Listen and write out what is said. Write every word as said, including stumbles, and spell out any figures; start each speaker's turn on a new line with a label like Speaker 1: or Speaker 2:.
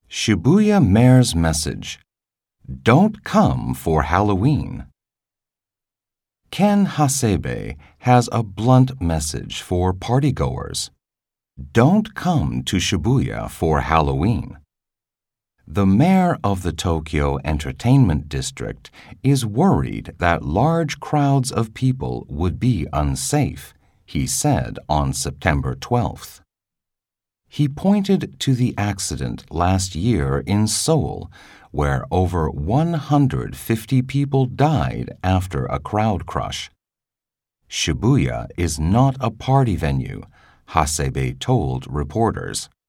Speaker 1: Shibuya Mayor's Message: Don't come for Halloween. Ken Hasebe has a blunt message for partygoers. Don't come to Shibuya for Halloween. The mayor of the Tokyo Entertainment District is worried that large crowds of people would be unsafe, he said on September twelfth. He pointed to the accident last year in Seoul, where over one hundred fifty people died after a crowd crush. Shibuya is not a party venue, Hasebe told reporters.